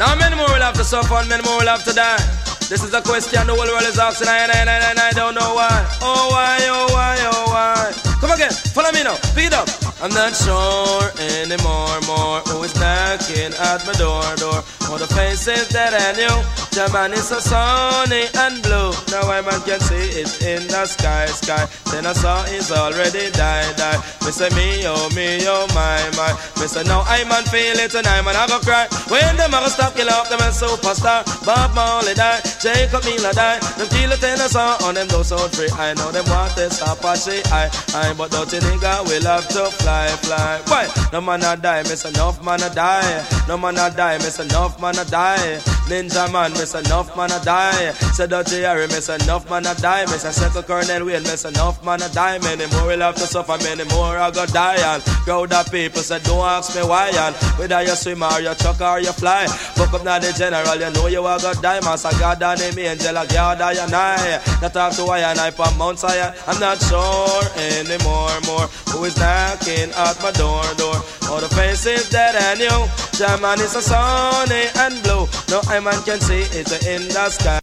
Now many more will have to suffer and many more will have to die. This is a question the whole world is asking. I don't know why. Oh why, oh why, oh why. Come again, follow me now, pick it up. I'm not sure anymore, who is knocking at my door. Oh, the faces that I knew, the man is so sunny and blue. Now I man can see it in the sky. Then I saw it's already died. Me say me, oh, my. Me say now I man feel it and I man I go cry. When them a go stop kill off them a superstar. Bob Marley die, Jacob Miller die. Them kill it in the sun on them no sound free. I know them want to stop and say I. But don't you nigga will have to fly. Why? No man a die, miss enough man a die. No man a die, miss enough man a die. Ninja man, miss enough man a die. Say Dirty Harry, miss enough man a die. Miss a Second Colonel Wayne, miss enough man a die. Many more will have to suffer, many more are gonna die. And crowd of people say don't ask me why. And whether you swim or you chuck or you fly, fuck up now the general, you know you are gonna die. Master God and him angel a guard I and I. Not talk to why and I from Mount Zion. I'm not sure anymore, who is knocking at my door. All the faces that I knew, the man is so sunny and blue. No I man can see it in the sky.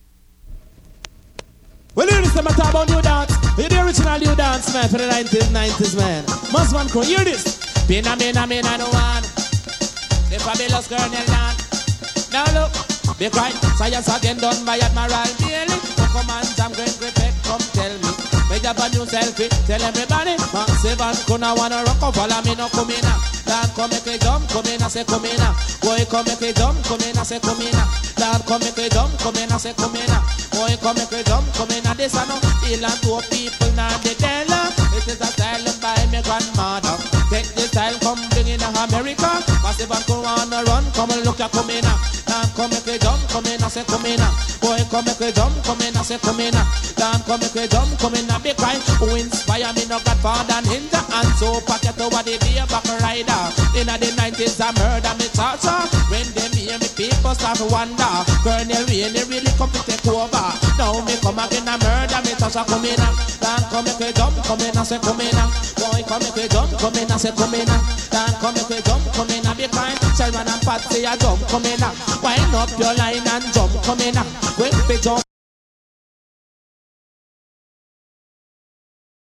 Well, hear this time I talk about new dance. Hear the original new dance, man, for the 1990s, man. Must man crew, hear this. Mina, no one. The fabulous Colonel Dan. Now look, be quiet. Science again done by Admiral Bailey. Come on, Sam Green Griffith, come tell me. Make up a new selfie, tell everybody. Massive and Kuna wanna rock up, follow me no come in. Lord come make a jump, come in, I say come in. Boy come make a jump, come in, I say come in. Lord come make a jump, come in, I say come in. Boy come make a jump, come in. This I know, ill and poor people now they tell her. It is a style by my grandmother. Take this style, come bring in America. Massive and Kuna wanna run, come and look at come in. Lord come make a jump, come in, I say come in. Boy come make a jump, come in, I say come in. Lord come make a jump, come in. Be crying, who inspire me no Godfather and Ninja. And so pocket over the beer back rider. In the 90s I murder me cha-cha. When they hear me people start to wonder. Colonel Wayne they really come to take over. Now me come again and murder me cha-cha come in. Dan come make a jump, come in and say come in. Boy come make a jump, come in and say come in. Dan come make a jump, come in and be crying. Sherman and Patsy a jump, come in. Wind up your line and jump, come in.